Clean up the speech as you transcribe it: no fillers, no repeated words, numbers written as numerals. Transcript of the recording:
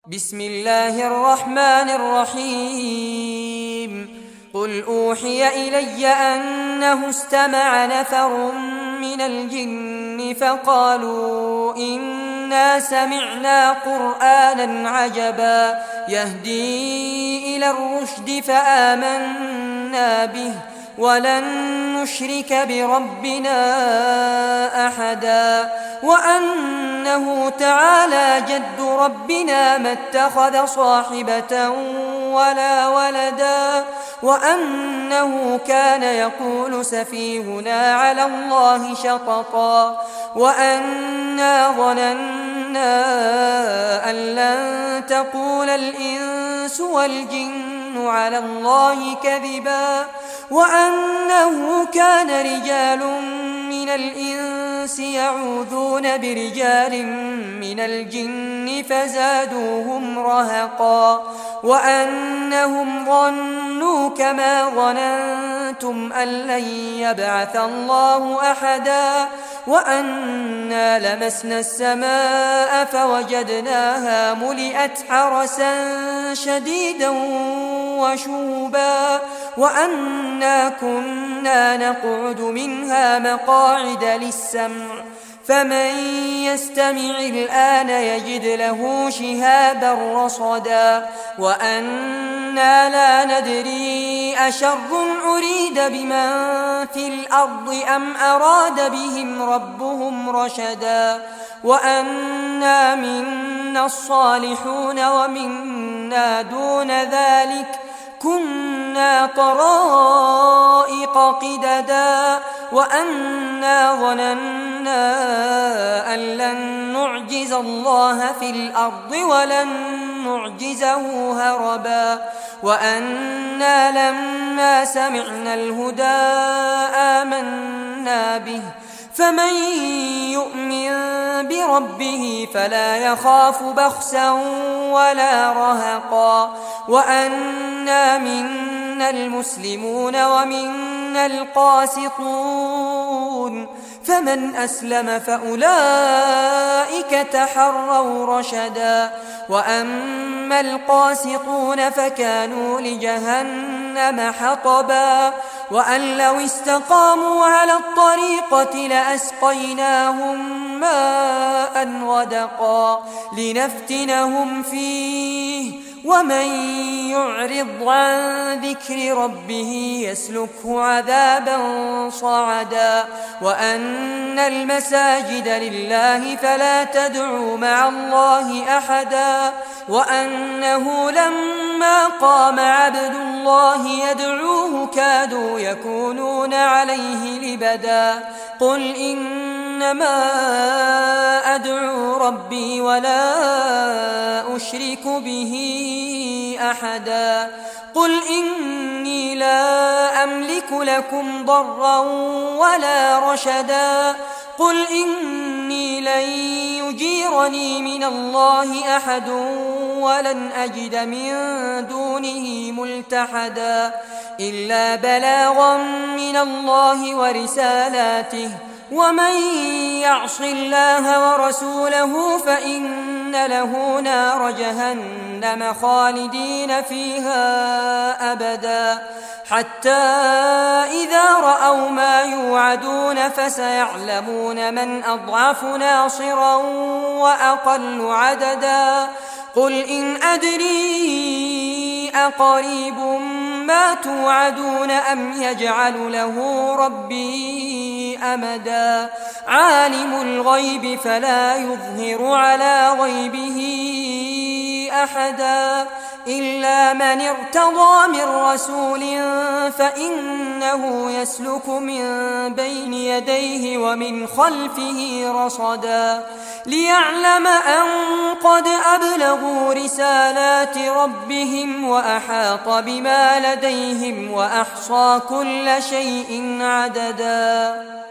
بسم الله الرحمن الرحيم قل أوحي إلي أنه استمع نفر من الجن فقالوا إنا سمعنا قرآنا عجبا يهدي إلى الرشد فآمنا به ولن نشرك بربنا أحدا وأنه تعالى جد ربنا ما اتخذ صاحبة ولا ولدا وأنه كان يقول سفيهنا على الله شططا وأنا ظننا أن لن تقول الإنس والجن على الله كذبا وأنه كان رجال من الإنس يعوذون برجال من الجن فزادوهم رهقا وأنهم ظنوا كما ظننتم أن لن يبعث الله أحدا وأنا لمسنا السماء فوجدناها ملئت حرسا شديدا وشوبا وأنا كنا نقعد منها مقاعد للسمع فمن يستمع الآن يجد له شهابا رصدا وأنا لا ندري أشر أريد بمن في الأرض أم أراد بهم ربهم رشدا وأنا منا الصالحون ومنا دون ذلك كنا طرائق قددا وأنا ظننا أن لن نعجز الله في الأرض ولن نعجزه هربا وأنا لما سمعنا الهدى آمنا به فمن يؤمن بربه فلا يخاف بخسا ولا رهقا وأنا منا المسلمون ومنا القاسطون فمن أسلم فأولئك تحروا رشدا وأما القاسطون فكانوا لجهنم حطبا وأن لو استقاموا على الطريقة لأسقيناهم ماء غدقا لنفتنهم فيه ومن يعرض عن ذكر ربه يسلكه عذابا صعدا وأن المساجد لله فلا تدعوا مع الله أحدا وأنه لما قام عبد الله يدعوه كادوا يكونون عليه لبدا قل إنما أدعو ربي ولا أشرك به أحدا قل إني لا أملك لكم ضرا ولا رشدا قل إني لن يجيرني من الله أحد ولن أجد من دونه ملتحدا إلا بلاغا من الله ورسالاته ومن يعص الله ورسوله فإن له نار جهنم خالدين فيها أبدا حتى إذا رأوا ما يوعدون فسيعلمون من أضعف ناصرا وأقل عددا قل إن أدري أقريب ما توعدون أم يجعل له ربي أمدا عالم الغيب فلا يظهر على غيبه أحدا إلا من ارتضى من رسول فإنه يسلك من بين يديه ومن خلفه رصدا ليعلم أن قد أبلغوا رسالات ربهم وأحاط بما لديهم وأحصى كل شيء عددا.